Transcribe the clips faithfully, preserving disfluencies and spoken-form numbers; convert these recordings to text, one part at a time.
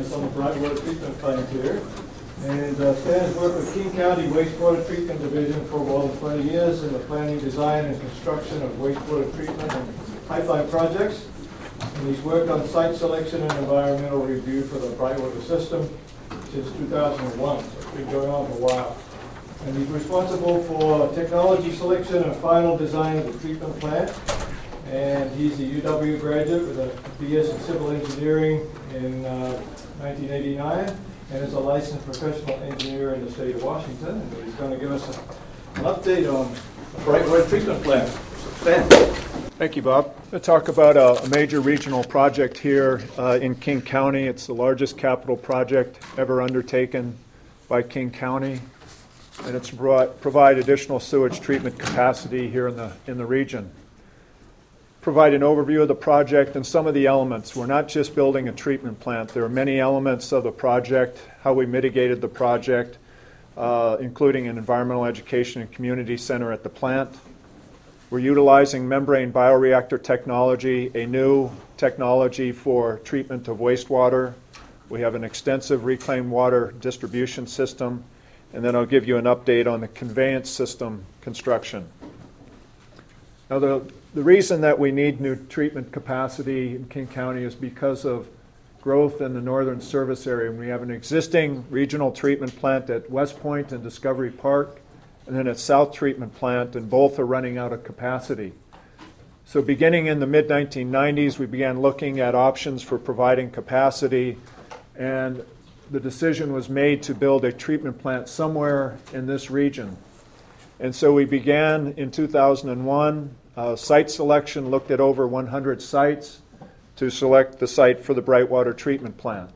Amos on the Brightwater Treatment Plant here. And uh, Stan's worked with King County Wastewater Treatment Division for more than twenty years in the planning, design, and construction of wastewater treatment and pipeline projects. And he's worked on site selection and environmental review for the Brightwater system since two thousand one, so it's been going on for a while. And he's responsible for technology selection and final design of the treatment plant. And he's a U W graduate with a B S in civil engineering in uh, nineteen eighty-nine, and is a licensed professional engineer in the state of Washington. And he's going to give us a, an update on the Brightwater treatment plant. Stan. Thank you, Bob. I'm going to talk about a, a major regional project here uh, in King County. It's the largest capital project ever undertaken by King County, and it's brought, provide additional sewage treatment capacity here in the in the region. Provide an overview of the project and some of the elements. We're not just building a treatment plant. There are many elements of the project, how we mitigated the project, uh, including an environmental education and community center at the plant. We're utilizing membrane bioreactor technology, a new technology for treatment of wastewater. We have an extensive reclaimed water distribution system, and then I'll give you an update on the conveyance system construction. Now, the, the reason that we need new treatment capacity in King County is because of growth in the northern service area. We have an existing regional treatment plant at West Point and Discovery Park, and then a South Treatment Plant, and both are running out of capacity. So beginning in the mid nineteen nineties, we began looking at options for providing capacity, and the decision was made to build a treatment plant somewhere in this region. And so we began in two thousand one, uh, site selection, looked at over one hundred sites to select the site for the Brightwater treatment plant.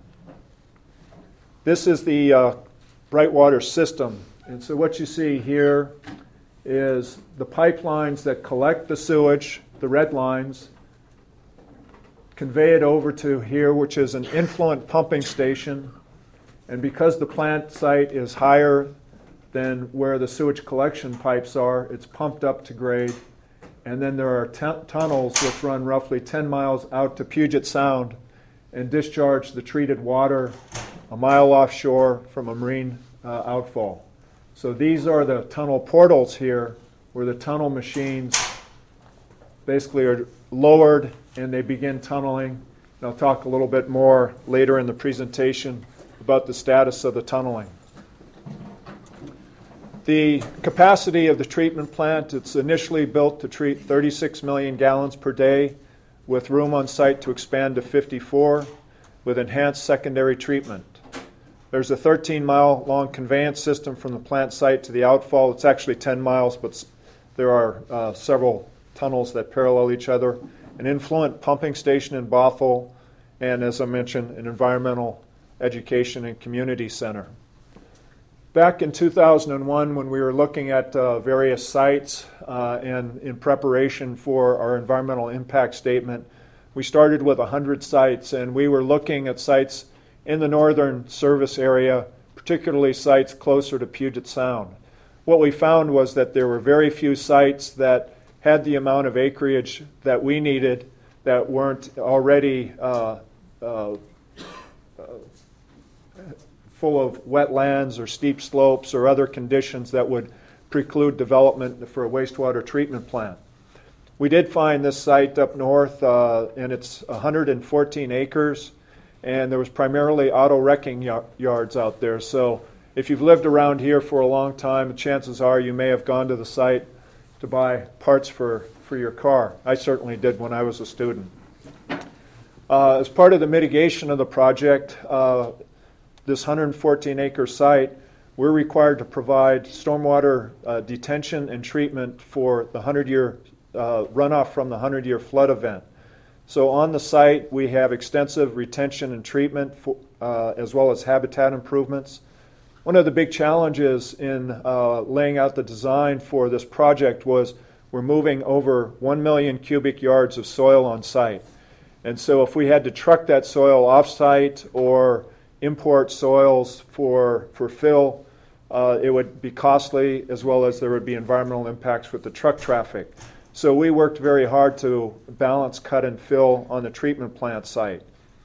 This is the uh, Brightwater system. And so what you see here is the pipelines that collect the sewage, the red lines, convey it over to here, which is an influent pumping station. And because the plant site is higher than where the sewage collection pipes are, it's pumped up to grade. And then there are t- tunnels which run roughly ten miles out to Puget Sound and discharge the treated water a mile offshore from a marine uh, outfall. So these are the tunnel portals here, where the tunnel machines basically are lowered and they begin tunneling. And I'll talk a little bit more later in the presentation about the status of the tunneling. The capacity of the treatment plant, it's initially built to treat thirty-six million gallons per day, with room on site to expand to fifty-four, with enhanced secondary treatment. There's a thirteen mile long conveyance system from the plant site to the outfall. It's actually ten miles, but there are uh, several tunnels that parallel each other. An influent pumping station in Bothell, and as I mentioned, an environmental education and community center. Back in two thousand one, when we were looking at uh, various sites uh, and in preparation for our environmental impact statement, we started with one hundred sites, and we were looking at sites in the northern service area, particularly sites closer to Puget Sound. What we found was that there were very few sites that had the amount of acreage that we needed that weren't already uh, uh, uh, full of wetlands or steep slopes or other conditions that would preclude development for a wastewater treatment plant. We did find this site up north, uh, and it's one hundred fourteen acres. And there was primarily auto wrecking yards out there. So if you've lived around here for a long time, chances are you may have gone to the site to buy parts for, for your car. I certainly did when I was a student. Uh, as part of the mitigation of the project, uh, this one hundred fourteen acre site, we're required to provide stormwater uh, detention and treatment for the one hundred year uh, runoff from the one hundred year flood event. So on the site, we have extensive retention and treatment, for, uh, as well as habitat improvements. One of the big challenges in uh, laying out the design for this project was we're moving over one million cubic yards of soil on site. And so if we had to truck that soil off-site or import soils for, for fill, uh, it would be costly, as well as there would be environmental impacts with the truck traffic. So we worked very hard to balance cut and fill on the treatment plant site.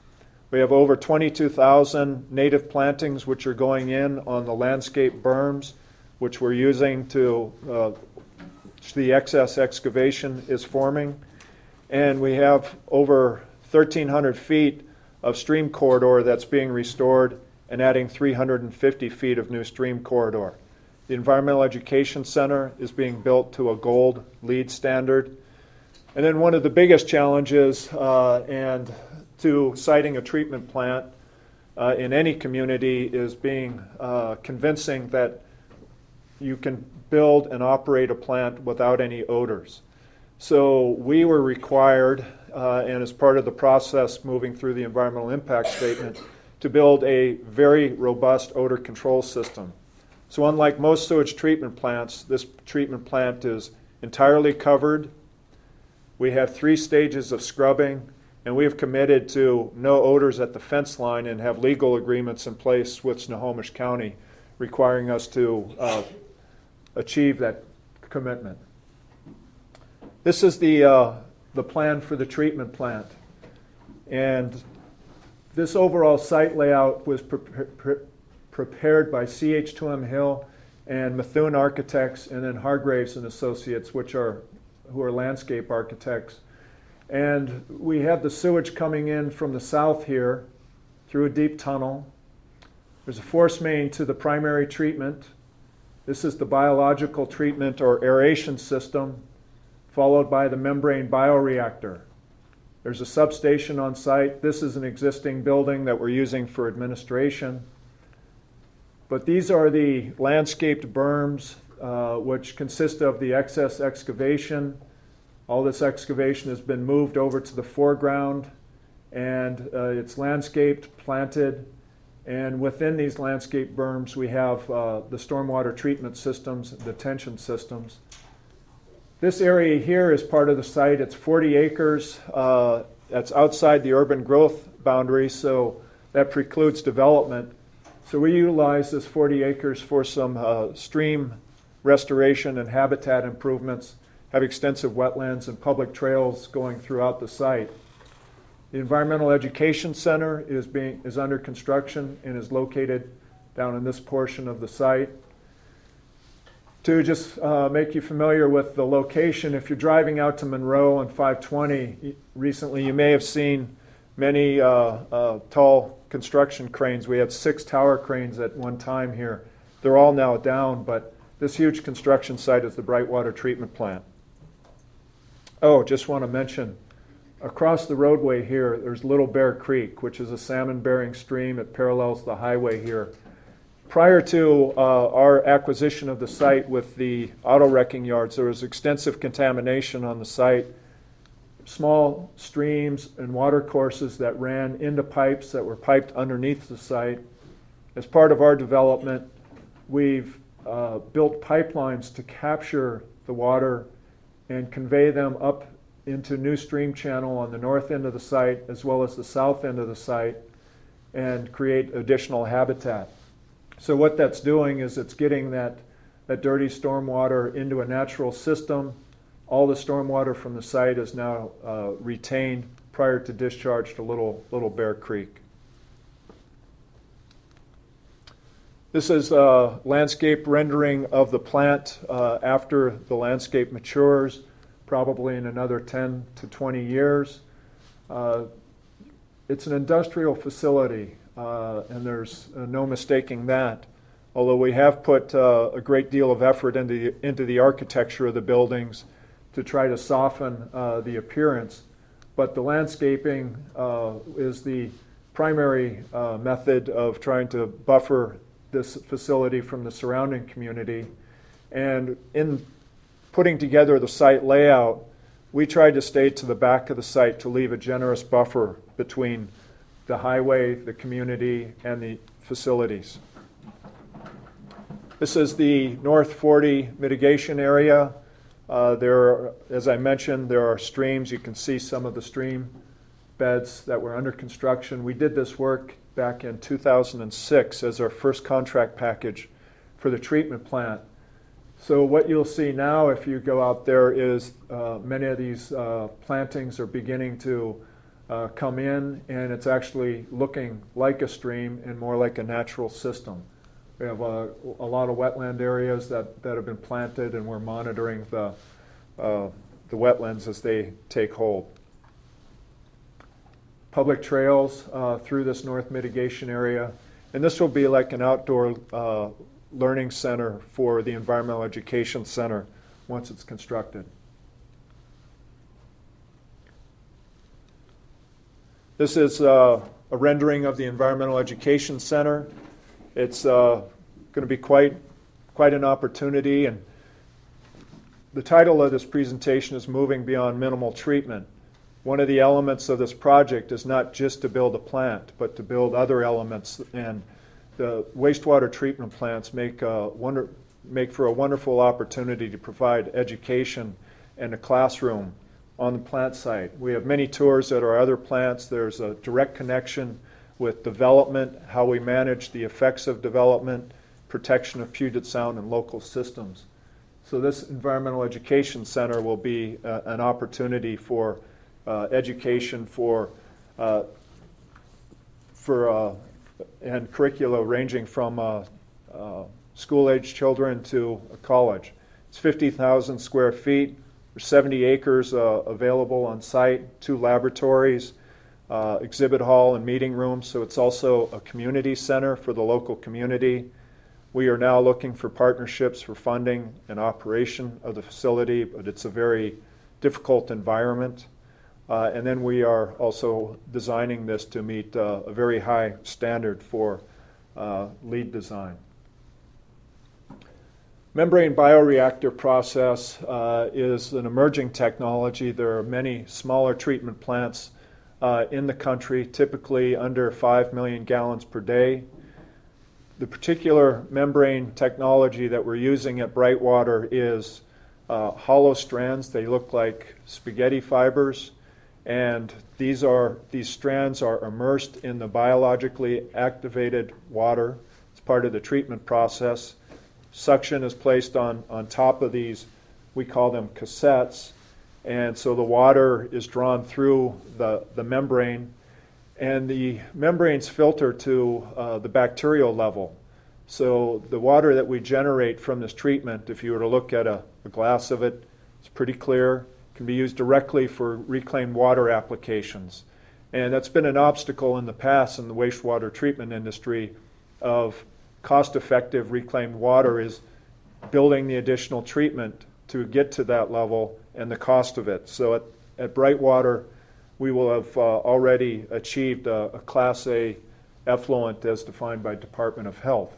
We have over twenty-two thousand native plantings which are going in on the landscape berms, which we're using to, uh, the excess excavation is forming. And we have over thirteen hundred feet of stream corridor that's being restored and adding three hundred fifty feet of new stream corridor. The Environmental Education Center is being built to a gold LEED standard. And then one of the biggest challenges uh, and to siting a treatment plant uh, in any community is being uh, convincing that you can build and operate a plant without any odors. So we were required, uh, and as part of the process moving through the environmental impact statement, to build a very robust odor control system. So unlike most sewage treatment plants, this treatment plant is entirely covered. We have three stages of scrubbing, and we have committed to no odors at the fence line and have legal agreements in place with Snohomish County requiring us to uh, achieve that commitment. This is the, uh, the plan for the treatment plant. And this overall site layout was pre pre prepared by C H two M Hill and Methuen Architects, and then Hargraves and Associates, which are, who are landscape architects. And we have the sewage coming in from the south here through a deep tunnel. There's a force main to the primary treatment. This is the biological treatment or aeration system, followed by the membrane bioreactor. There's a substation on site. This is an existing building that we're using for administration. But these are the landscaped berms, uh, which consist of the excess excavation. All this excavation has been moved over to the foreground, and uh, it's landscaped, planted, and within these landscape berms we have uh, the stormwater treatment systems, detention systems. This area here is part of the site. It's forty acres. Uh, that's outside the urban growth boundary, so that precludes development. So we utilize this forty acres for some uh, stream restoration and habitat improvements, have extensive wetlands and public trails going throughout the site. The Environmental Education Center is, being, is under construction and is located down in this portion of the site. To just uh, make you familiar with the location, if you're driving out to Monroe on five twenty, recently you may have seen many uh, uh, tall construction cranes. We had six tower cranes at one time here. They're all now down, but this huge construction site is the Brightwater Treatment Plant. Oh, just want to mention, across the roadway here, there's Little Bear Creek, which is a salmon-bearing stream. It parallels the highway here. Prior to uh, our acquisition of the site with the auto wrecking yards, there was extensive contamination on the site. Small streams and water courses that ran into pipes that were piped underneath the site. As part of our development, we've uh, built pipelines to capture the water and convey them up into new stream channel on the north end of the site as well as the south end of the site and create additional habitat. So what that's doing is it's getting that, that dirty stormwater into a natural system. All the stormwater from the site is now uh, retained prior to discharge to Little, Little Bear Creek. This is a landscape rendering of the plant uh, after the landscape matures, probably in another ten to twenty years. Uh, it's an industrial facility, uh, and there's uh, no mistaking that. Although we have put uh, a great deal of effort into the, into the architecture of the buildings to try to soften uh, the appearance, but the landscaping uh, is the primary uh, method of trying to buffer this facility from the surrounding community. And in putting together the site layout, we tried to stay to the back of the site to leave a generous buffer between the highway, the community, and the facilities. This is the North forty mitigation area. Uh, there are, as I mentioned, there are streams. You can see some of the stream beds that were under construction. We did this work back in two thousand six as our first contract package for the treatment plant. So what you'll see now if you go out there is uh, many of these uh, plantings are beginning to uh, come in, and it's actually looking like a stream and more like a natural system. We have a, a lot of wetland areas that, that have been planted, and we're monitoring the, uh, the wetlands as they take hold. Public trails uh, through this north mitigation area, and this will be like an outdoor uh, learning center for the Environmental Education Center once it's constructed. This is uh, a rendering of the Environmental Education Center. It's uh, going to be quite, quite an opportunity, and the title of this presentation is Moving Beyond Minimal Treatment. One of the elements of this project is not just to build a plant, but to build other elements, and the wastewater treatment plants make, a wonder, make for a wonderful opportunity to provide education and a classroom on the plant site. We have many tours at our other plants. There's a direct connection with development, how we manage the effects of development, protection of Puget Sound and local systems. So this Environmental Education Center will be uh, an opportunity for uh, education for, uh, for uh, and curricula ranging from uh, uh, school-age children to college. It's fifty thousand square feet. There's seventy acres uh, available on site, two laboratories, uh, exhibit hall and meeting rooms, so it's also a community center for the local community. We are now looking for partnerships for funding and operation of the facility, but it's a very difficult environment. Uh, and then we are also designing this to meet uh, a very high standard for uh, lead design. Membrane bioreactor process uh, is an emerging technology. There are many smaller treatment plants uh, in the country, typically under five million gallons per day. The particular membrane technology that we're using at Brightwater is uh, hollow strands. They look like spaghetti fibers, and these are these strands are immersed in the biologically activated water. It's part of the treatment process. Suction is placed on, on top of these, we call them cassettes, and so the water is drawn through the, the membrane, and the membranes filter to uh, the bacterial level. So the water that we generate from this treatment, if you were to look at a, a glass of it, it's pretty clear, can be used directly for reclaimed water applications. And that's been an obstacle in the past in the wastewater treatment industry of cost-effective reclaimed water is building the additional treatment to get to that level and the cost of it. So at, at Brightwater, we will have uh, already achieved a, a Class A effluent as defined by Department of Health.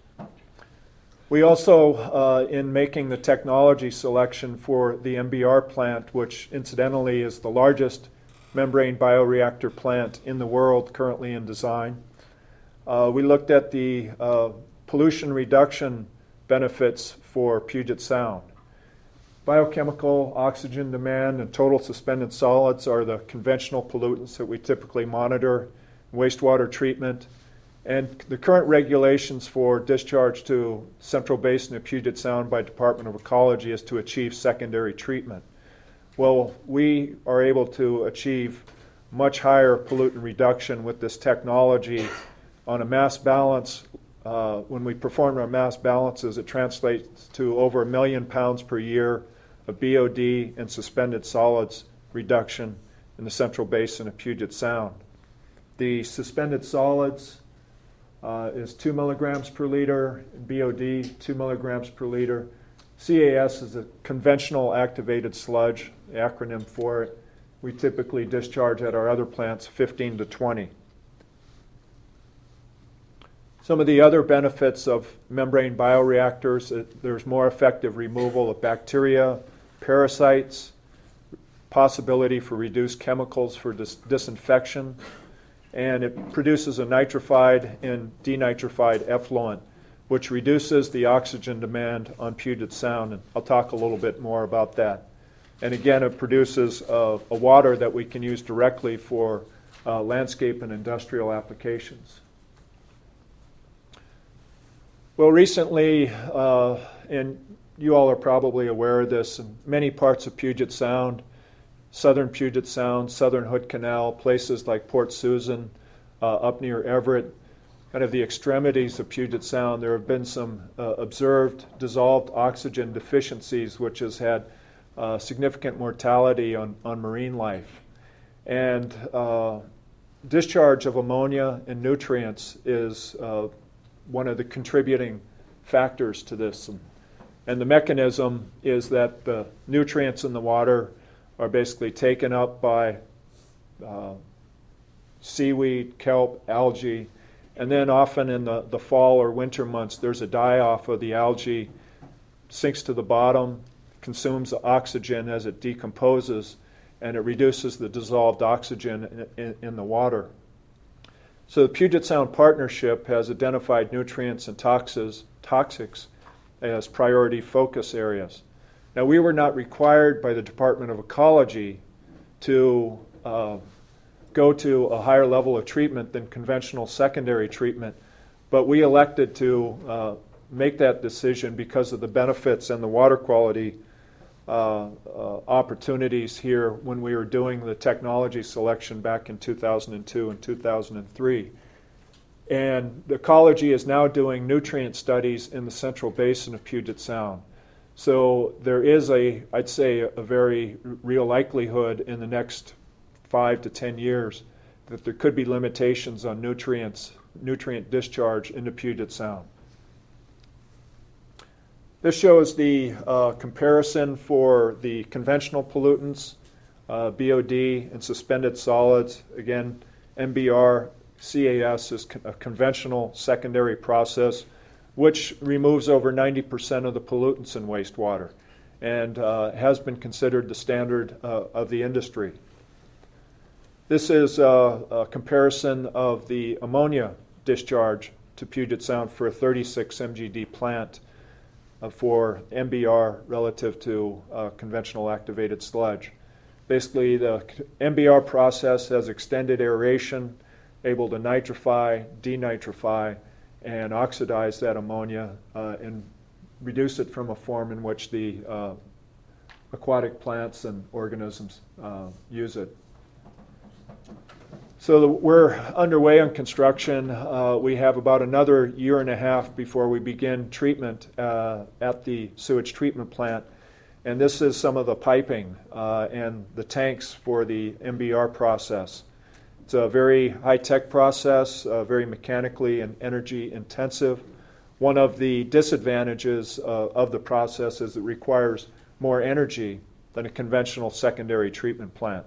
We also, uh, in making the technology selection for the M B R plant, which incidentally is the largest membrane bioreactor plant in the world currently in design, Uh, we looked at the uh, pollution reduction benefits for Puget Sound. Biochemical, oxygen demand, and total suspended solids are the conventional pollutants that we typically monitor in wastewater treatment. And the current regulations for discharge to Central Basin of Puget Sound by Department of Ecology is to achieve secondary treatment. Well, we are able to achieve much higher pollutant reduction with this technology. On a mass balance, uh, when we perform our mass balances, it translates to over a million pounds per year of B O D and suspended solids reduction in the Central Basin of Puget Sound. The suspended solids uh, is two milligrams per liter, B O D two milligrams per liter. C A S is a conventional activated sludge, the acronym for it. We typically discharge at our other plants fifteen to twenty. Some of the other benefits of membrane bioreactors, uh, there's more effective removal of bacteria, parasites, possibility for reduced chemicals for dis disinfection, and it produces a nitrified and denitrified effluent, which reduces the oxygen demand on Puget Sound, and I'll talk a little bit more about that. And again, it produces uh, a water that we can use directly for uh, landscape and industrial applications. Well, recently, uh, and you all are probably aware of this, in many parts of Puget Sound, southern Puget Sound, southern Hood Canal, places like Port Susan, uh, up near Everett, kind of the extremities of Puget Sound. There have been some uh, observed dissolved oxygen deficiencies, which has had uh, significant mortality on, on marine life. And uh, discharge of ammonia and nutrients is uh, one of the contributing factors to this. And, and the mechanism is that the nutrients in the water are basically taken up by uh, seaweed, kelp, algae, and then often in the, the fall or winter months there's a die-off of the algae, sinks to the bottom, consumes the oxygen as it decomposes, and it reduces the dissolved oxygen in, in, in the water. So the Puget Sound Partnership has identified nutrients and toxins, toxics as priority focus areas. Now, we were not required by the Department of Ecology to uh, go to a higher level of treatment than conventional secondary treatment, but we elected to uh, make that decision because of the benefits and the water quality uh, uh, opportunities here when we were doing the technology selection back in two thousand two and two thousand three. And the ecology is now doing nutrient studies in the central basin of Puget Sound. So there is a, I'd say, a very real likelihood in the next five to ten years that there could be limitations on nutrients, nutrient discharge into Puget Sound. This shows the uh, comparison for the conventional pollutants, uh, B O D, and suspended solids. Again, M B R, C A S is a conventional secondary process which removes over ninety percent of the pollutants in wastewater and uh, has been considered the standard uh, of the industry. This is a, a comparison of the ammonia discharge to Puget Sound for a thirty-six M G D plant uh, for M B R relative to uh, conventional activated sludge. Basically, the M B R process has extended aeration, able to nitrify, denitrify, and oxidize that ammonia uh, and reduce it from a form in which the uh, aquatic plants and organisms uh, use it. So the, we're underway on construction. Uh, we have about another year and a half before we begin treatment uh, at the sewage treatment plant. And this is some of the piping uh, and the tanks for the M B R process. It's a very high-tech process, uh, very mechanically and energy intensive. One of the disadvantages uh, of the process is it requires more energy than a conventional secondary treatment plant.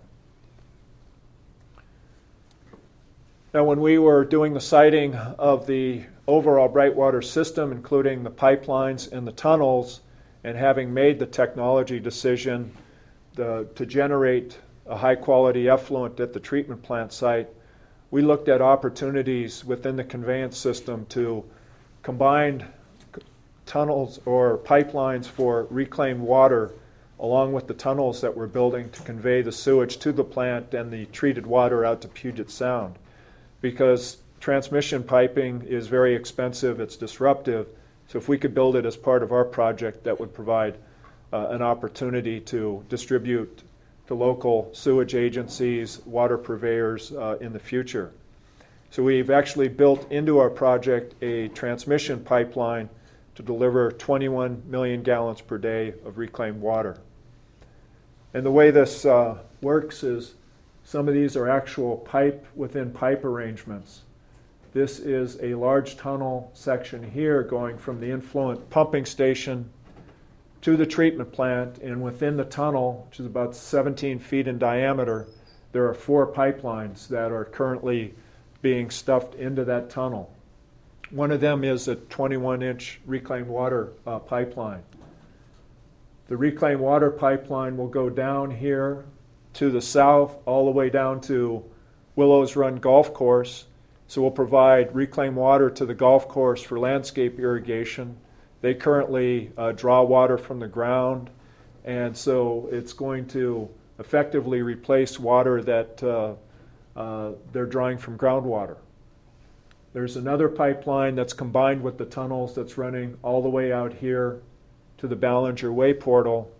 Now, when we were doing the siting of the overall Brightwater system, including the pipelines and the tunnels, and having made the technology decision the, to generate a high-quality effluent at the treatment plant site, we looked at opportunities within the conveyance system to combine tunnels or pipelines for reclaimed water along with the tunnels that we're building to convey the sewage to the plant and the treated water out to Puget Sound. Because transmission piping is very expensive, it's disruptive, so if we could build it as part of our project, that would provide uh, an opportunity to distribute to local sewage agencies, water purveyors uh, in the future. So we've actually built into our project a transmission pipeline to deliver twenty-one million gallons per day of reclaimed water. And the way this uh, works is some of these are actual pipe within pipe arrangements. This is a large tunnel section here going from the influent pumping station to the treatment plant, and within the tunnel, which is about seventeen feet in diameter, there are four pipelines that are currently being stuffed into that tunnel. One of them is a twenty-one inch reclaimed water uh, pipeline. The reclaimed water pipeline will go down here to the south all the way down to Willows Run Golf Course. So we'll provide reclaimed water to the golf course for landscape irrigation. They currently uh, draw water from the ground, and so it's going to effectively replace water that uh, uh, they're drawing from groundwater. There's another pipeline that's combined with the tunnels that's running all the way out here to the Ballinger Way portal,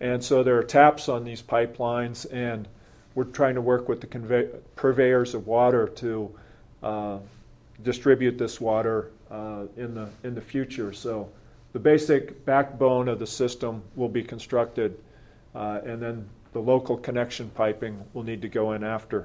And so there are taps on these pipelines, and we're trying to work with the convey- purveyors of water to uh, distribute this water uh, in the in the future. So the basic backbone of the system will be constructed, uh, and then the local connection piping will need to go in after.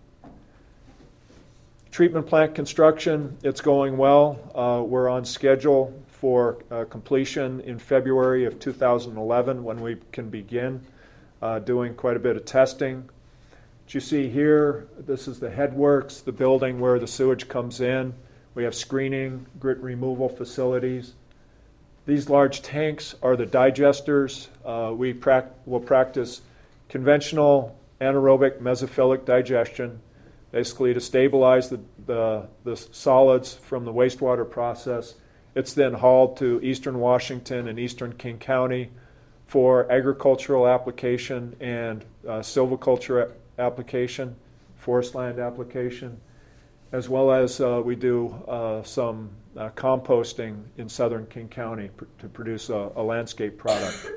Treatment plant construction, it's going well. Uh, we're on schedule for uh, completion in February of two thousand eleven, when we can begin uh, doing quite a bit of testing. What you see here, this is the headworks, the building where the sewage comes in. We have screening, grit removal facilities. These large tanks are the digesters. Uh, we prac- will practice conventional anaerobic mesophilic digestion, basically to stabilize the, the, the solids from the wastewater process. It's then hauled to eastern Washington and eastern King County for agricultural application and uh, silviculture application, forest land application, as well as uh, we do uh, some uh, composting in southern King County pr- to produce a, a landscape product.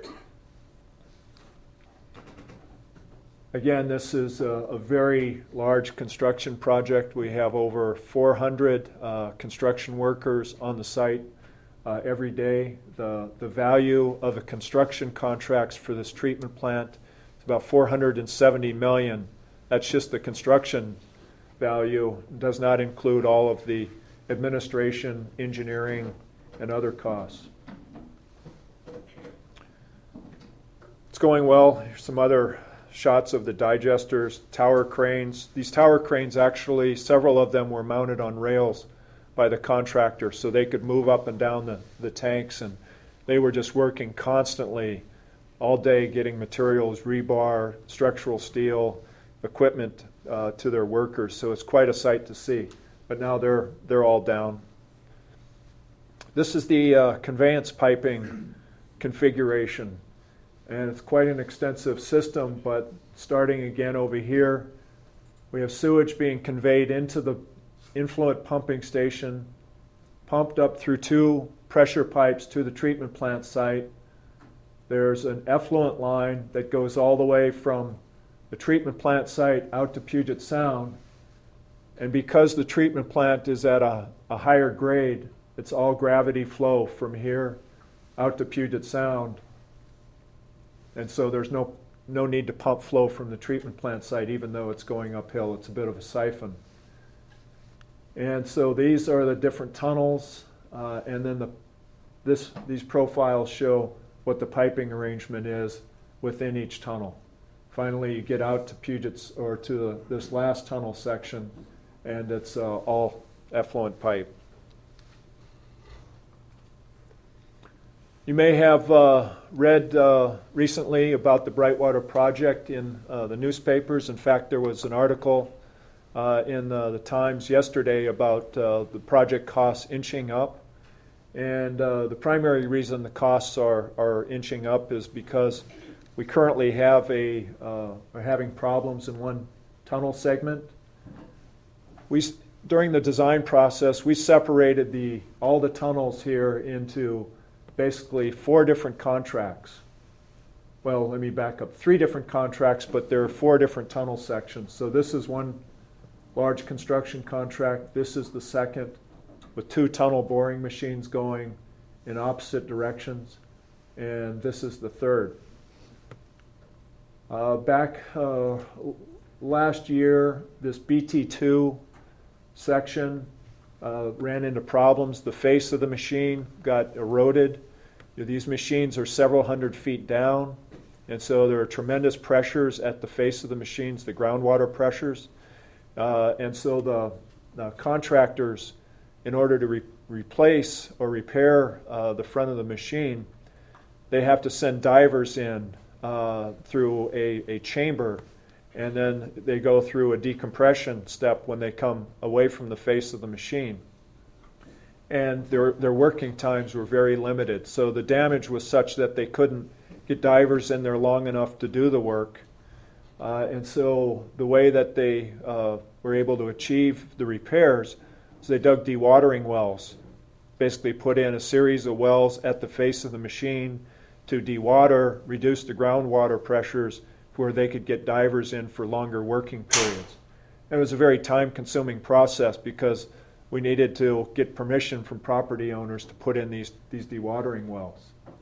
Again, this is a, a very large construction project. We have over four hundred uh, construction workers on the site uh, every day. The, the value of the construction contracts for this treatment plant is about four hundred seventy million dollars. That's just the construction value. It does not include all of the administration, engineering, and other costs. It's going well. Here's some other shots of the digesters, tower cranes. These tower cranes, actually, several of them were mounted on rails by the contractor so they could move up and down the, the tanks, and they were just working constantly all day getting materials, rebar, structural steel, equipment uh, to their workers. So it's quite a sight to see. But now they're they're all down. This is the uh, conveyance piping configuration. And it's quite an extensive system, but starting again over here, we have sewage being conveyed into the influent pumping station, pumped up through two pressure pipes to the treatment plant site. There's an effluent line that goes all the way from the treatment plant site out to Puget Sound. And because the treatment plant is at a, a higher grade, it's all gravity flow from here out to Puget Sound. And so there's no, no need to pump flow from the treatment plant site, even though it's going uphill. It's a bit of a siphon. And so these are the different tunnels. Uh, and then the, this, these profiles show what the piping arrangement is within each tunnel. Finally, you get out to Puget's, or to the, this last tunnel section, and it's uh, all effluent pipe. You may have uh, read uh, recently about the Brightwater project in uh, the newspapers. In fact, there was an article uh, in uh, the Times yesterday about uh, the project costs inching up. And uh, the primary reason the costs are, are inching up is because we currently have a, uh, are having problems in one tunnel segment. We, during the design process, we separated the, all the tunnels here into basically four different contracts. Well, let me back up. Three different contracts, but there are four different tunnel sections. So this is one large construction contract. This is the second, with two tunnel boring machines going in opposite directions. And this is the third. Uh, back uh, last year, this B T two section uh, ran into problems. The face of the machine got eroded. These machines are several hundred feet down, and so there are tremendous pressures at the face of the machines, the groundwater pressures. Uh, and so the, the contractors, in order to re- replace or repair uh, the front of the machine, they have to send divers in uh, through a, a chamber, and then they go through a decompression step when they come away from the face of the machine. And their, their working times were very limited. So the damage was such that they couldn't get divers in there long enough to do the work. Uh, and so the way that they uh, were able to achieve the repairs is they dug dewatering wells, basically put in a series of wells at the face of the machine to dewater, reduce the groundwater pressures where they could get divers in for longer working periods. It was a very time-consuming process because we needed to get permission from property owners to put in these, these dewatering wells.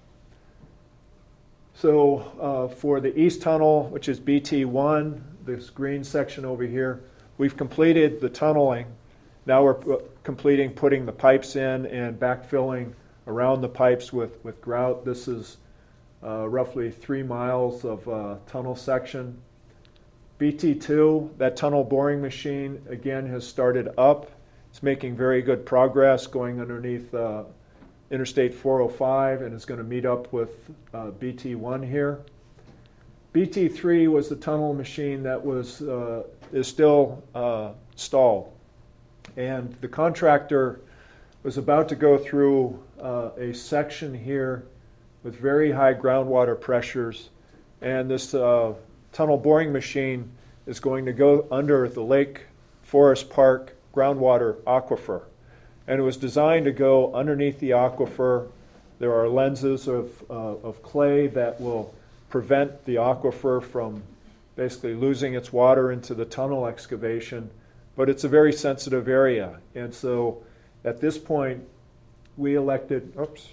So uh, for the east tunnel, which is B T one, this green section over here, we've completed the tunneling. Now we're p- completing putting the pipes in and backfilling around the pipes with, with grout. This is uh, roughly three miles of uh, tunnel section. B T two, that tunnel boring machine, again, has started up. It's making very good progress going underneath uh, Interstate four oh five, and it's going to meet up with uh, B T one here. B T three was the tunnel machine that was uh, is still uh, stalled. And the contractor was about to go through uh, a section here with very high groundwater pressures, and this uh, tunnel boring machine is going to go under the Lake Forest Park groundwater aquifer. And it was designed to go underneath the aquifer. There are lenses of, uh, of clay that will prevent the aquifer from basically losing its water into the tunnel excavation. But it's a very sensitive area. And so at this point, we elected, oops,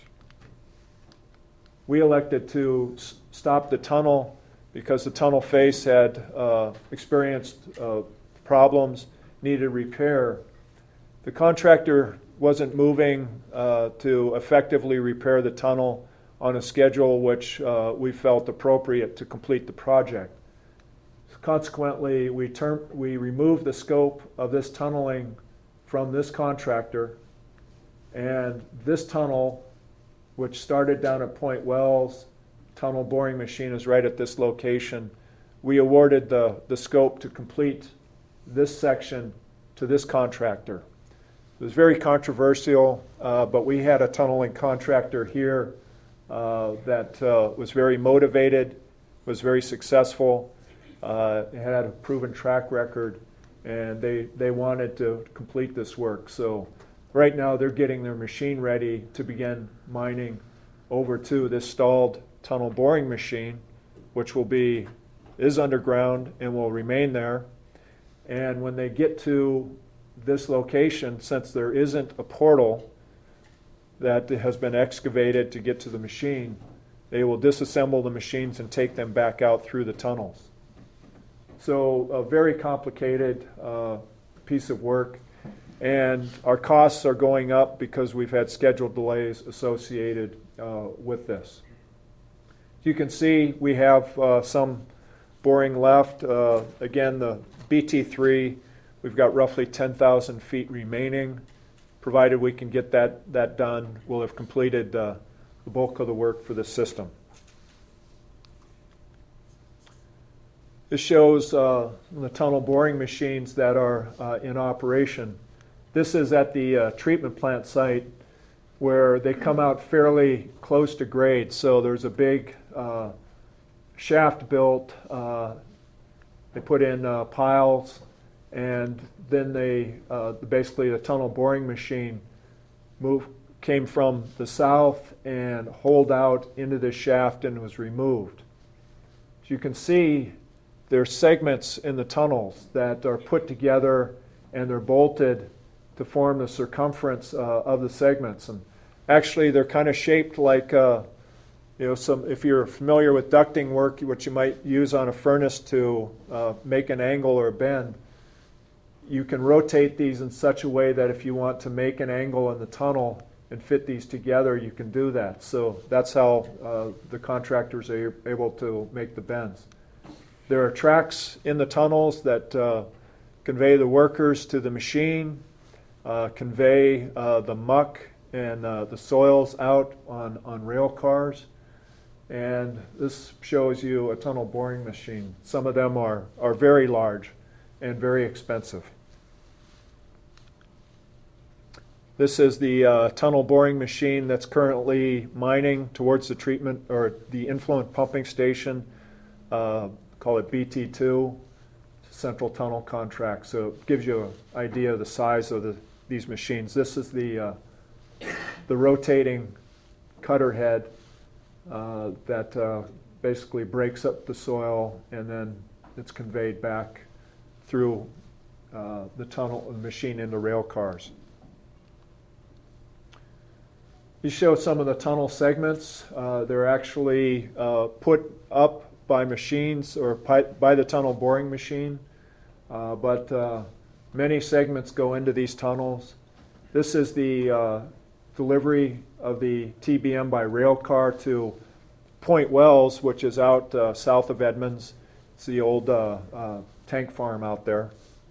we elected to s- stop the tunnel because the tunnel face had uh, experienced uh, problems, needed repair. The contractor wasn't moving uh, to effectively repair the tunnel on a schedule which uh, we felt appropriate to complete the project. Consequently, we, term, we removed the scope of this tunneling from this contractor, and this tunnel, which started down at Point Wells, tunnel boring machine is right at this location. We awarded the, the scope to complete this section to this contractor. It was very controversial, uh, but we had a tunneling contractor here uh, that uh, was very motivated, was very successful, uh, had a proven track record, and they, they wanted to complete this work. So right now they're getting their machine ready to begin mining over to this stalled tunnel boring machine, which will be, is underground and will remain there. And when they get to this location, since there isn't a portal that has been excavated to get to the machine, they will disassemble the machines and take them back out through the tunnels. So a very complicated uh, piece of work, and our costs are going up because we've had scheduled delays associated uh, with this. You can see we have uh, some boring left. Uh, again, the B T three, we've got roughly ten thousand feet remaining. Provided we can get that, that done, we'll have completed uh, the bulk of the work for this system. This shows uh, the tunnel boring machines that are uh, in operation. This is at the uh, treatment plant site where they come out fairly close to grade. So there's a big uh, shaft built. Uh, they put in uh, piles, and then they uh, basically the tunnel boring machine move came from the south and holed out into the shaft and was removed. As you can see, there's segments in the tunnels that are put together and they're bolted to form the circumference uh, of the segments. And actually, they're kind of shaped like, uh, you know, some. If you're familiar with ducting work, what you might use on a furnace to uh, make an angle or a bend, you can rotate these in such a way that if you want to make an angle in the tunnel and fit these together, you can do that. So that's how uh, the contractors are able to make the bends. There are tracks in the tunnels that uh, convey the workers to the machine, uh, convey uh, the muck and uh, the soils out on, on rail cars. And this shows you a tunnel boring machine. Some of them are, are very large and very expensive. This is the uh, tunnel boring machine that's currently mining towards the treatment or the influent pumping station. Uh, call it B T two, Central Tunnel Contract. So it gives you an idea of the size of the, these machines. This is the, uh, the rotating cutter head uh, that uh, basically breaks up the soil, and then it's conveyed back through uh, the tunnel, the machine into rail cars. You show some of the tunnel segments. Uh, they're actually uh, put up by machines or pipe, by the tunnel boring machine, uh, but uh, many segments go into these tunnels. This is the uh, delivery of the T B M by rail car to Point Wells, which is out uh, south of Edmonds. It's the old uh, uh, tank farm out there.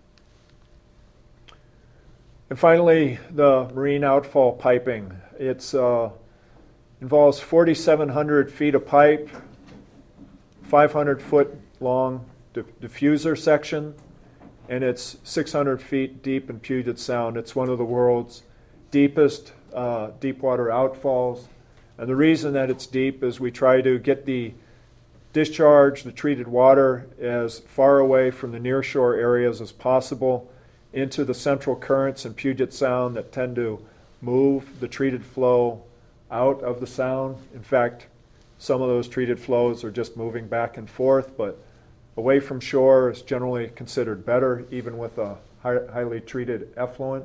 And finally, the marine outfall piping. It uh, involves forty-seven hundred feet of pipe, five hundred foot long di- diffuser section, and it's six hundred feet deep in Puget Sound. It's one of the world's deepest uh, deep water outfalls. And the reason that it's deep is we try to get the discharge, the treated water, as far away from the nearshore areas as possible into the central currents in Puget Sound that tend to move the treated flow out of the sound. In fact, some of those treated flows are just moving back and forth, but away from shore is generally considered better, even with a high, highly treated effluent.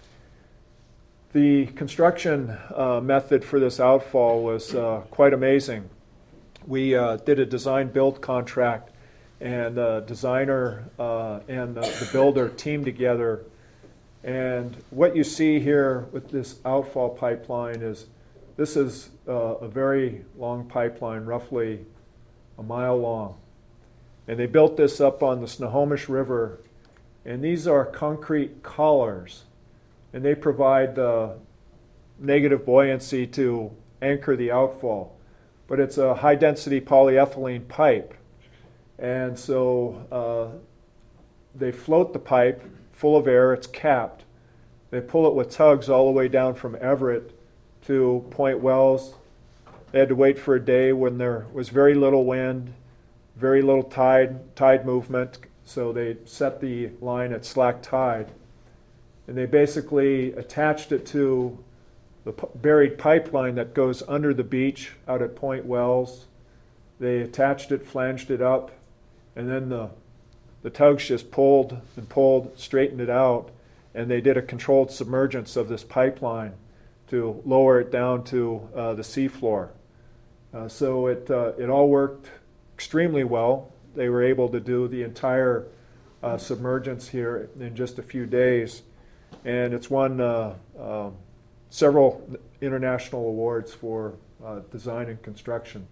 The construction uh, method for this outfall was uh, quite amazing. We uh, did a design-build contract, and the designer uh, and the, the builder teamed together. And what you see here with this outfall pipeline is this is uh, a very long pipeline, roughly a mile long. And they built this up on the Snohomish River, and these are concrete collars, and they provide the negative buoyancy to anchor the outfall. But it's a high-density polyethylene pipe, and so uh, they float the pipe full of air. It's capped. They pull it with tugs all the way down from Everett to Point Wells. They had to wait for a day when there was very little wind, very little tide, tide movement, so they set the line at slack tide. And they basically attached it to the p- buried pipeline that goes under the beach out at Point Wells. They attached it, flanged it up, and then the, the tugs just pulled and pulled, straightened it out, and they did a controlled submergence of this pipeline to lower it down to uh, the seafloor. Uh, so it, uh, it all worked extremely well. They were able to do the entire uh, submergence here in just a few days. And it's won uh, uh, several international awards for uh, design and construction.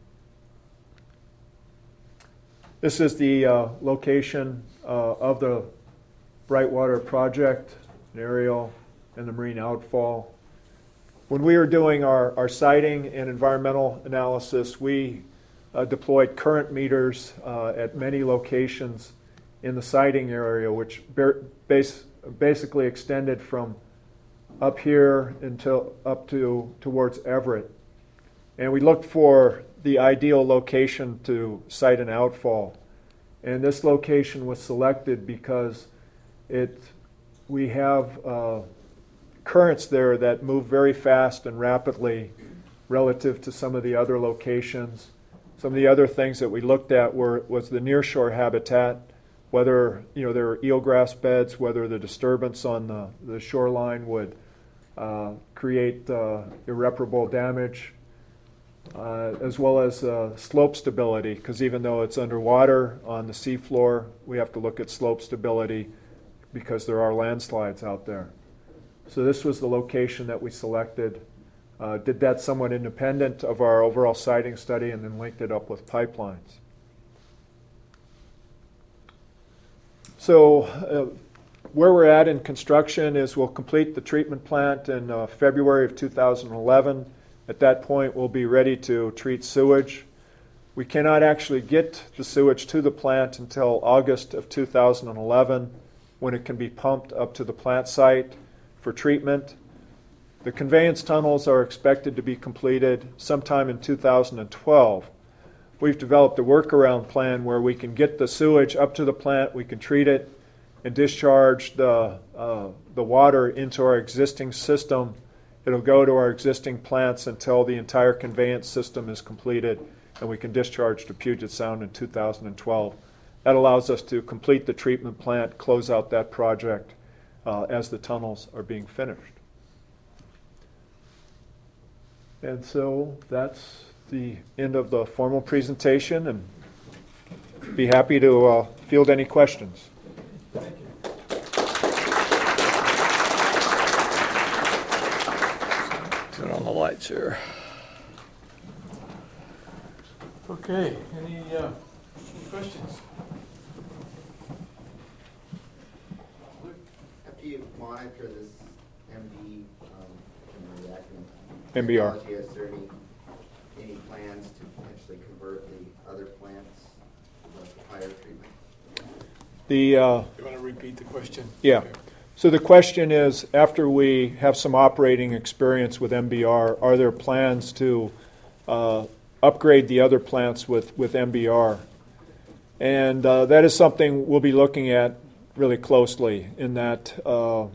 This is the uh, location uh, of the Brightwater project, an aerial and the marine outfall. When we were doing our, our siting and environmental analysis, we uh, deployed current meters uh, at many locations in the siting area, which bear, base, basically extended from up here until up to towards Everett. And we looked for the ideal location to site an outfall. And this location was selected because it we have uh, currents there that move very fast and rapidly relative to some of the other locations. Some of the other things that we looked at were was the nearshore habitat, whether you know there were eelgrass beds, whether the disturbance on the, the shoreline would uh, create uh, irreparable damage, uh, as well as uh, slope stability, because even though it's underwater on the seafloor, we have to look at slope stability because there are landslides out there. So this was the location that we selected. Uh, did that somewhat independent of our overall siting study, and then linked it up with pipelines. So uh, where we're at in construction is we'll complete the treatment plant in uh, February of two thousand eleven. At that point, we'll be ready to treat sewage. We cannot actually get the sewage to the plant until August of two thousand eleven, when it can be pumped up to the plant site for treatment. The conveyance tunnels are expected to be completed sometime in two thousand twelve. We've developed a workaround plan where we can get the sewage up to the plant, we can treat it, and discharge the, uh, the water into our existing system It'll go to our existing plants until the entire conveyance system is completed and we can discharge to Puget Sound in two thousand twelve. That allows us to complete the treatment plant, close out that project uh, as the tunnels are being finished. And so that's the end of the formal presentation, and be happy to uh, field any questions. Thank you. Turn on the lights here. Okay, any, uh, any questions? After you monitor this M B, um, and the acronym, M B R. technology, is there any, any plans to potentially convert the other plants to higher treatment? The uh, You want to repeat the question? Yeah. So the question is, after we have some operating experience with M B R, are there plans to uh, upgrade the other plants with, with M B R? And uh, that is something we'll be looking at really closely, in that uh,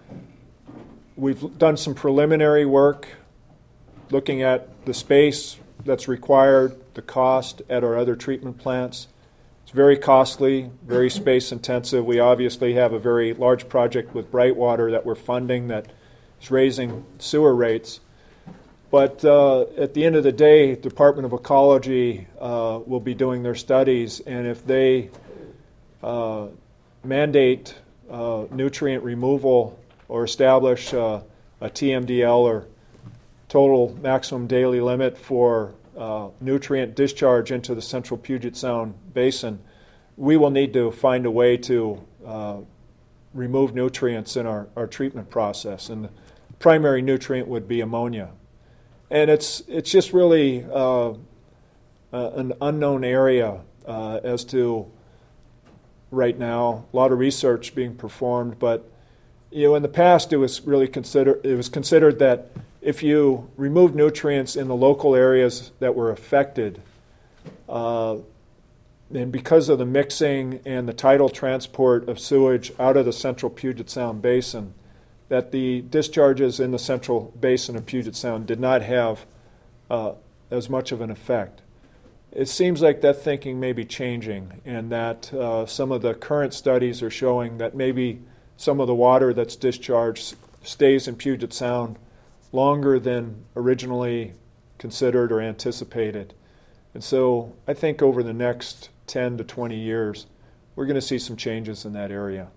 we've done some preliminary work looking at the space that's required, the cost at our other treatment plants. It's very costly, very space intensive. We obviously have a very large project with Brightwater that we're funding that is raising sewer rates. But uh, at the end of the day, Department of Ecology uh, will be doing their studies, and if they uh, mandate uh, nutrient removal or establish uh, a T M D L, or total maximum daily limit for uh, nutrient discharge into the central Puget Sound basin, we will need to find a way to uh, remove nutrients in our, our treatment process. And the primary nutrient would be ammonia. And it's it's just really uh, uh, an unknown area uh, as to right now. A lot of research being performed, but you know, in the past it was really considered it was considered that if you remove nutrients in the local areas that were affected, uh, and because of the mixing and the tidal transport of sewage out of the central Puget Sound basin, that the discharges in the central basin of Puget Sound did not have uh, as much of an effect. It seems like that thinking may be changing, and that uh, some of the current studies are showing that maybe some of the water that's discharged stays in Puget Sound longer than originally considered or anticipated. And so I think over the next ten to twenty years, we're going to see some changes in that area.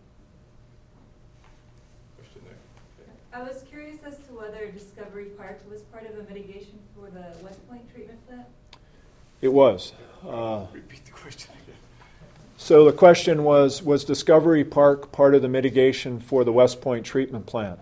I was curious as to whether Discovery Park was part of a mitigation for the West Point treatment plant? It was. Uh, Repeat the question again. so the question was, was Discovery Park part of the mitigation for the West Point treatment plant?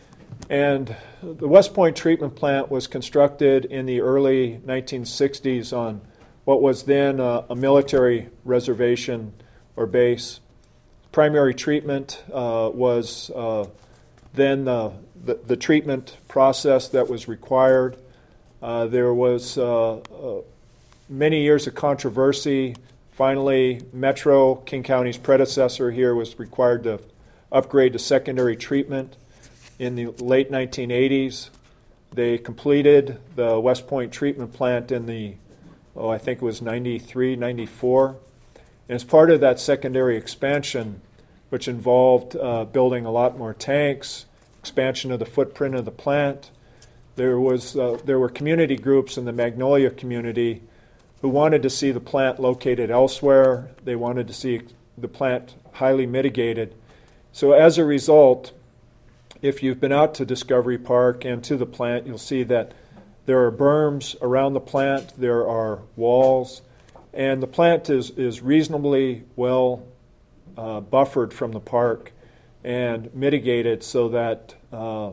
And the West Point treatment plant was constructed in the early nineteen sixties on what was then a, a military reservation or base. Primary treatment uh, was uh, then the, the, the treatment process that was required. Uh, there was uh, uh, many years of controversy. Finally, Metro, King County's predecessor here, was required to upgrade to secondary treatment. In the late nineteen eighties, they completed the West Point treatment plant in the, oh, I think it was ninety-three, ninety-four. And as part of that secondary expansion, which involved uh, building a lot more tanks, expansion of the footprint of the plant, there was uh, there were community groups in the Magnolia community who wanted to see the plant located elsewhere. They wanted to see the plant highly mitigated. So as a result, if you've been out to Discovery Park and to the plant, you'll see that there are berms around the plant, there are walls, and the plant is, is reasonably well uh, buffered from the park and mitigated so that uh,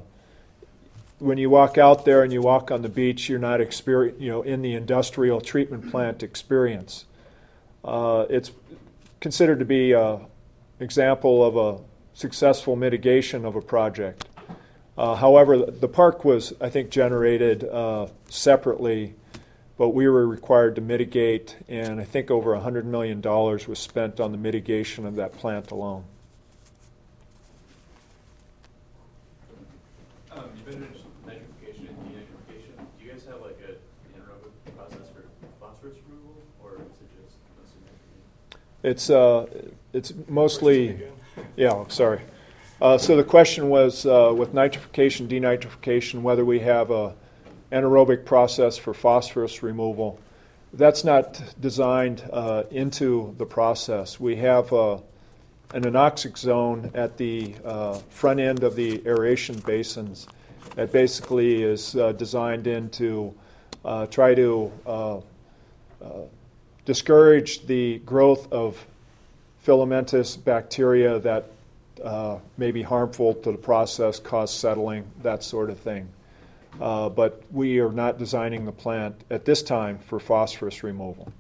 when you walk out there and you walk on the beach, you're not experience, you know, in the industrial treatment plant experience. Uh, it's considered to be an example of a successful mitigation of a project. Uh, however, the park was, I think, generated uh, separately, but we were required to mitigate, and I think over one hundred million dollars was spent on the mitigation of that plant alone. Um, you've mentioned nitrification and denitrification, do you guys have like a anaerobic process for phosphorus removal, or is it just mostly nitrogen? It's uh, it's mostly, yeah. Sorry. Uh, so the question was uh, with nitrification, denitrification, whether we have a anaerobic process for phosphorus removal. That's not designed uh, into the process. We have uh, an anoxic zone at the uh, front end of the aeration basins that basically is uh, designed in to uh, try to uh, uh, discourage the growth of filamentous bacteria that uh, may be harmful to the process, cause settling, that sort of thing. Uh, but we are not designing the plant at this time for phosphorus removal.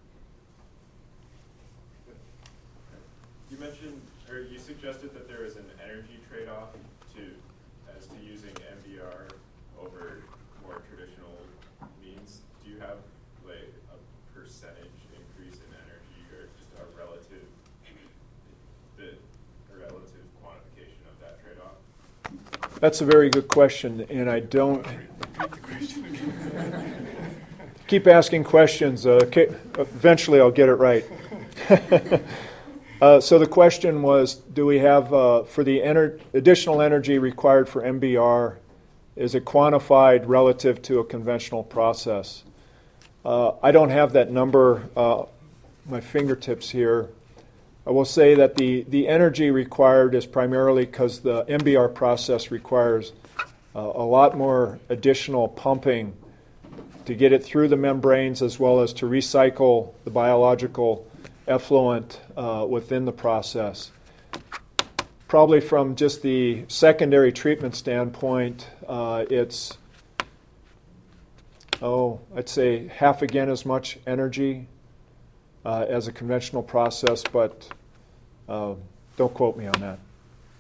You mentioned, or you suggested that there is an energy trade-off to, as to using M B R over more traditional means. Do you have like a percentage increase in energy, or just a relative, the a relative quantification of that trade-off? That's a very good question, and I don't. Keep asking questions. Uh, eventually, I'll get it right. uh, so the question was, do we have, uh, for the ener- additional energy required for M B R, is it quantified relative to a conventional process? Uh, I don't have that number, uh, my fingertips here. I will say that the, the energy required is primarily because the M B R process requires uh, a lot more additional pumping to get it through the membranes, as well as to recycle the biological effluent uh, within the process. Probably from just the secondary treatment standpoint, uh, it's, oh, I'd say half again as much energy uh, as a conventional process, but uh, don't quote me on that.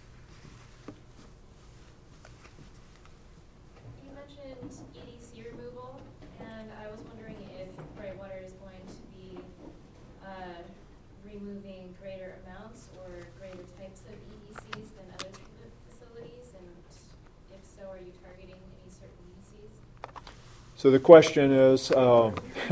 You mentioned E D C removal, and I was wondering if Brightwater is going to be uh, removing greater amounts or greater types of E D Cs than other treatment facilities, and if so, are you targeting any certain E D Cs? So the question is, uh,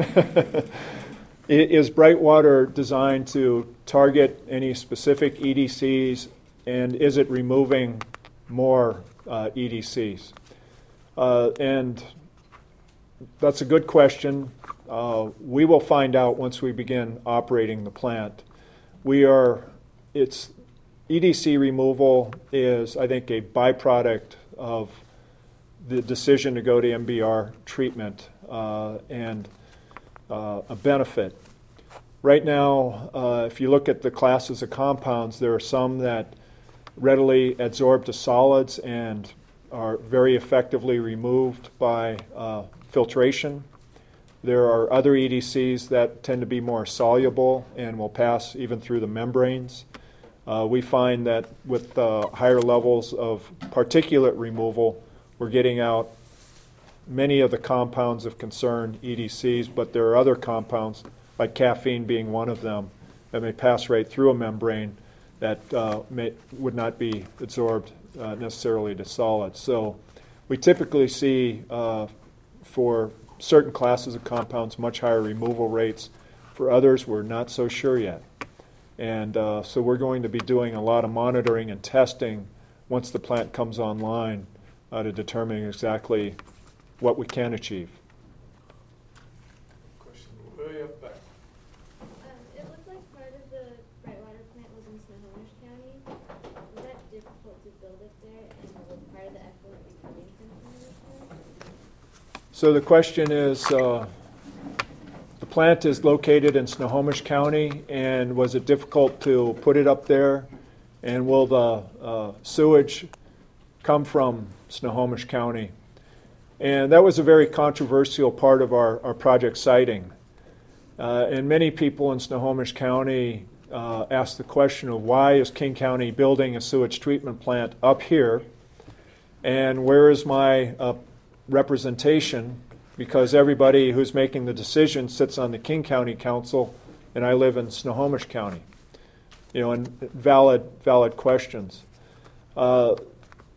is Brightwater designed to target any specific E D Cs, and is it removing more uh, E D Cs? Uh, and that's a good question. Uh, we will find out once we begin operating the plant. We are, it's, E D C removal is, I think, a byproduct of the decision to go to M B R treatment uh, and uh, a benefit. Right now, uh, if you look at the classes of compounds, there are some that readily adsorb to solids and are very effectively removed by uh, filtration. There are other E D Cs that tend to be more soluble and will pass even through the membranes. Uh, we find that with uh, higher levels of particulate removal, we're getting out many of the compounds of concern, E D Cs, but there are other compounds, like caffeine being one of them, that may pass right through a membrane that uh, may, would not be absorbed uh, necessarily to solids. So we typically see uh, for certain classes of compounds much higher removal rates. For others, we're not so sure yet. And uh, so we're going to be doing a lot of monitoring and testing once the plant comes online uh, to determine exactly what we can achieve. Question way up back. Um, it looked like part of the Brightwater plant was in Snohomish County. Was that difficult to build up there, and will part of the effluent be coming from Snohomish County? So the question is, uh, the plant is located in Snohomish County, and was it difficult to put it up there? And will the uh, sewage come from Snohomish County? And that was a very controversial part of our, our project siting. Uh, and many people in Snohomish County uh, asked the question of why is King County building a sewage treatment plant up here, and where is my uh, representation, because everybody who's making the decision sits on the King County Council, and I live in Snohomish County. You know, and valid, valid questions. Uh,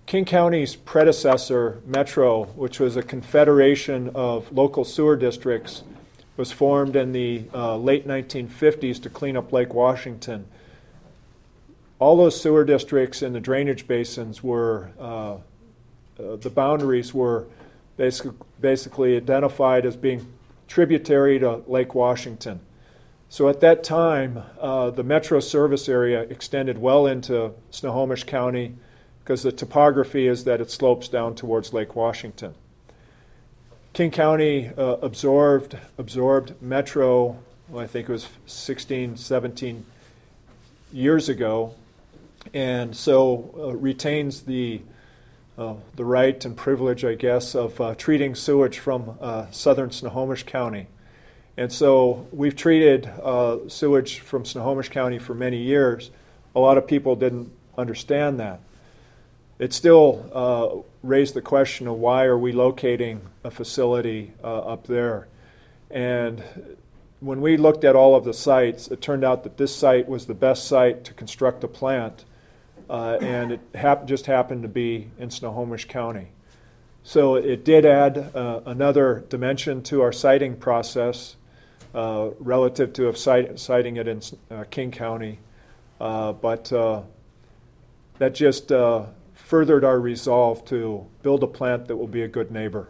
King County's predecessor, Metro, which was a confederation of local sewer districts, was formed in the uh, late nineteen fifties to clean up Lake Washington. All those sewer districts and the drainage basins were, uh, uh, the boundaries were basic, basically identified as being tributary to Lake Washington. So at that time, uh, the Metro service area extended well into Snohomish County because the topography is that it slopes down towards Lake Washington. King County uh, absorbed, absorbed Metro, well, I think it was sixteen, seventeen years ago, and so uh, retains the uh, the right and privilege, I guess, of uh, treating sewage from uh, southern Snohomish County. And so we've treated uh, sewage from Snohomish County for many years. A lot of people didn't understand that. It still uh, raised the question of why are we locating a facility uh, up there. And when we looked at all of the sites, it turned out that this site was the best site to construct a plant, uh, and it hap- just happened to be in Snohomish County. So it did add uh, another dimension to our siting process uh, relative to of site- siting it in uh, King County, uh, but uh, that just uh, furthered our resolve to build a plant that will be a good neighbor.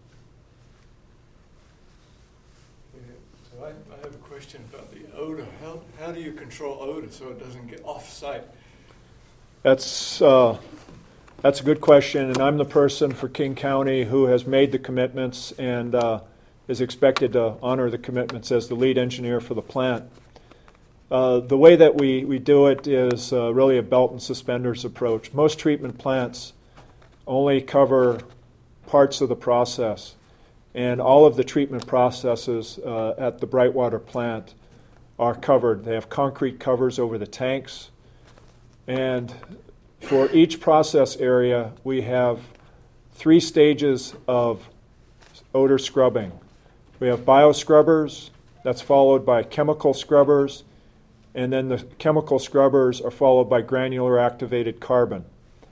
So I, I have a question about the odor. How, how do you control odor so it doesn't get off-site? That's uh, that's a good question, and I'm the person for King County who has made the commitments and uh, is expected to honor the commitments as the lead engineer for the plant. Uh, the way that we, we do it is uh, really a belt and suspenders approach. Most treatment plants only cover parts of the process, and all of the treatment processes uh, at the Brightwater plant are covered. They have concrete covers over the tanks, and for each process area we have three stages of odor scrubbing. We have bioscrubbers, that's followed by chemical scrubbers, and then the chemical scrubbers are followed by granular activated carbon.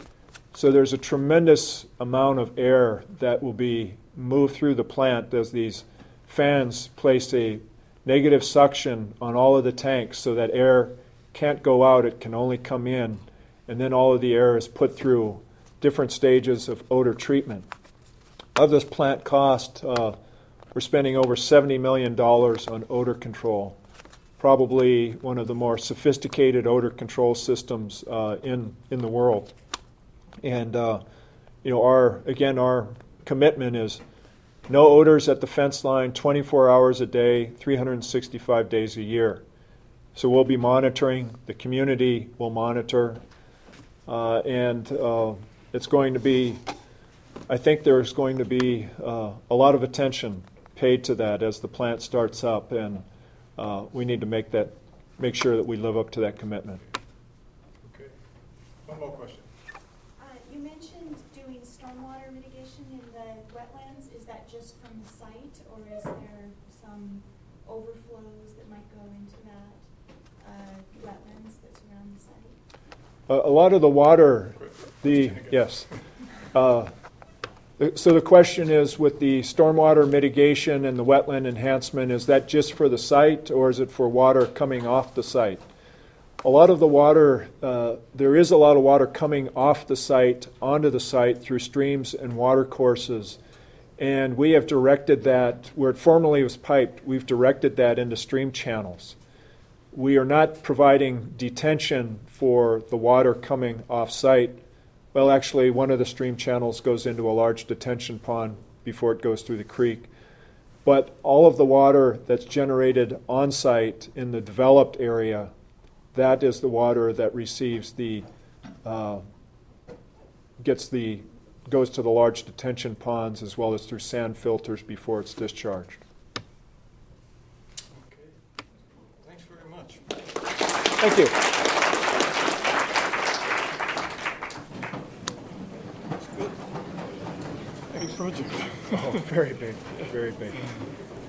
So there's a tremendous amount of air that will be moved through the plant as these fans place a negative suction on all of the tanks so that air can't go out, it can only come in, and then all of the air is put through different stages of odor treatment. Of this plant cost, uh, we're spending over seventy million dollars on odor control. Probably one of the more sophisticated odor control systems uh, in in the world. And uh, you know, our again, our commitment is no odors at the fence line, twenty-four hours a day, three hundred sixty-five days a year. So we'll be monitoring. The community will monitor, uh, and uh, it's going to be. I think there's going to be uh, a lot of attention paid to that as the plant starts up, and Uh, we need to make that, make sure that we live up to that commitment. Okay. One more question. Uh, you mentioned doing stormwater mitigation in the wetlands. Is that just from the site, or is there some overflows that might go into that uh, wetlands that surround the site? Uh, a lot of the water, the yes. Uh, So the question is, with the stormwater mitigation and the wetland enhancement, is that just for the site, or is it for water coming off the site? A lot of the water, uh, there is a lot of water coming off the site onto the site through streams and water courses, and we have directed that, where it formerly was piped, we've directed that into stream channels. We are not providing detention for the water coming off site. Well, actually, one of the stream channels goes into a large detention pond before it goes through the creek. But all of the water that's generated on site in the developed area, that is the water that receives the, uh, gets the, goes to the large detention ponds as well as through sand filters before it's discharged. Okay. Thanks very much. Thank you. Big project. Oh, very big, very big.